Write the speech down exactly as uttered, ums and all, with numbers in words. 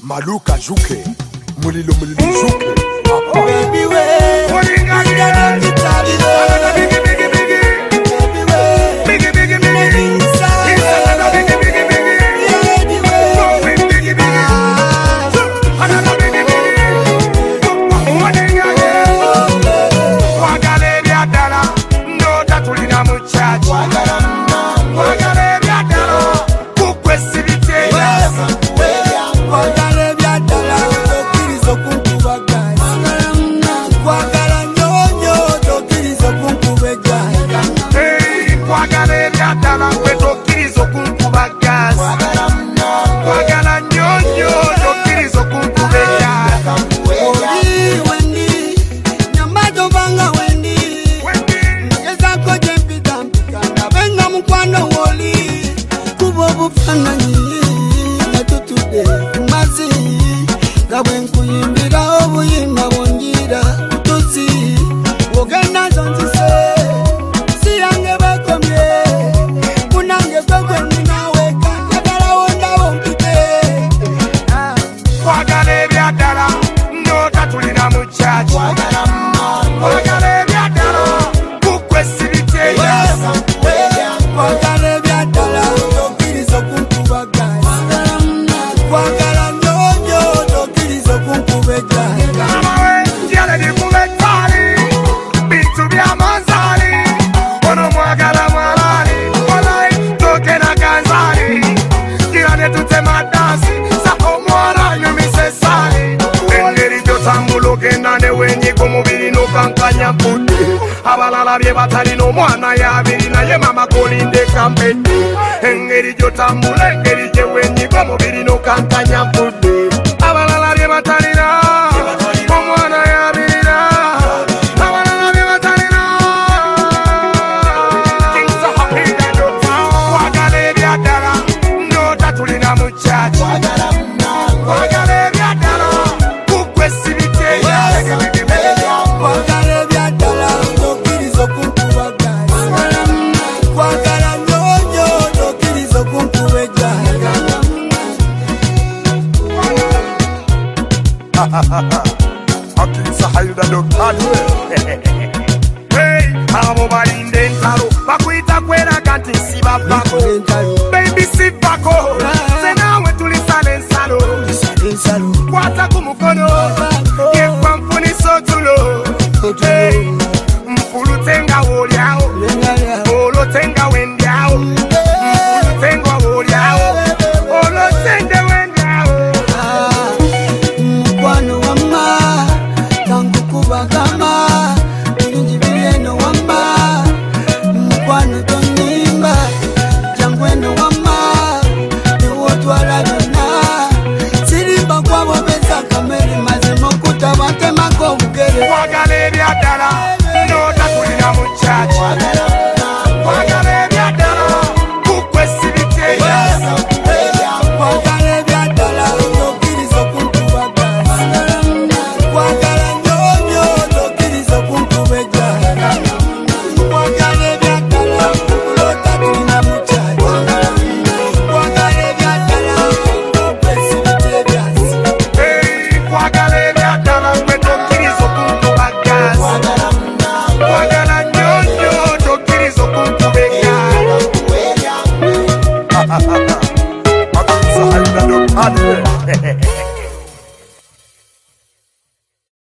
Maluka Juke, Mulilo Mulilo Juke. Baby way, Moringa Gita Gita Biggie Biggie Biggie Baby way, Biggie Biggie Biggie Inside Inside Biggie Biggie Biggie Baby way, Biggie Biggie Another Biggie Biggie Moringa Gita Wagale Biadala No Tatulina Muchachi Wagala Wagale Biadala Kukwe Sibite Wagale Biadala Tokirizo Kunkuba guys Wagala Nyonyo Tokirizo Kunkuba guys Hey Wagale Biadala Tokirizo Kunkuba guys Wagala Nyonyo Tokirizo Kunkuba guys Wendi Wendi Nyamato Banga Wendi Wendi Ngeza koje mpita mpika Nabenga mkwano woli Kubobu fana nyi Natutude Umazi Gawe nkuyimbira obuyimba bongira Tusi Wogenda zonzise Siyange bakomye Munange kwekwe ninaweka Yagala wonda wompite Wagale Biadala No Tatulina Muchachi Wagale Biadala Kukwe Sibite Wagale Biadala Tokirizo Kunkuba guys Wagala Nyonyo Tokirizo Kunkuba guys Ndiale di kumetali Bintu bia manzali Ono mwagala mwalali Walai toke na kanzali Kirane tute madansi Sako mwara nyumise sali Engeri jotambulo kendane wenyi kumubiri no kankanya puti Abalala bye batali no mwana yabiri na ye mama kolinde kampeti Engeri jotambulo engeri je wenyi kumubiri no kankanya puti Abalala bye batali na omwana yabiri na Abalala bye batali na Things are happy that don't found Wagale Biadala No Tatulina Muchachi Wagale Biadala Kukwe Sibite Wagale Biadala Tokirizo Kunkuba guys Wagala Nyonyo Tokirizo Kunkuba guys Akisa hayuda dokadwe. Hey, abo balinde ntalo bakwita kwera kanti siba bako Baby si bako Senawe tulisale nsalo Kwata kumukono Yekwa mfuni sotulo Hey, mfulu tenga woliao Olo tenga wendiao Mfulu tenga woliao Olo tenga wendiao Mkwano wama Tangu kuba kama Irunji bilieno wama Mkwano tonimba Jangweno wama Iwotu aladona Sirimba kwa wabeza kameri Mazemo kuta wate mako ugere Wagale Biadala No Tatulina Muchachi Wagale Biadala Kukwe Sibite Wagale Biadala Tokirizo Kunkuba guys Wagala Nyonyo Tokirizo Kunkuba guys Wagale Biadala No Tatulina Muchachi Wagale Biadala Kukwe Sibite guys Hey, Wagale Biadala Tokirizo Kunkuba guys Wagala Nyonyo Tokirizo Kunkuba guys Akisa hayuda dokadwe.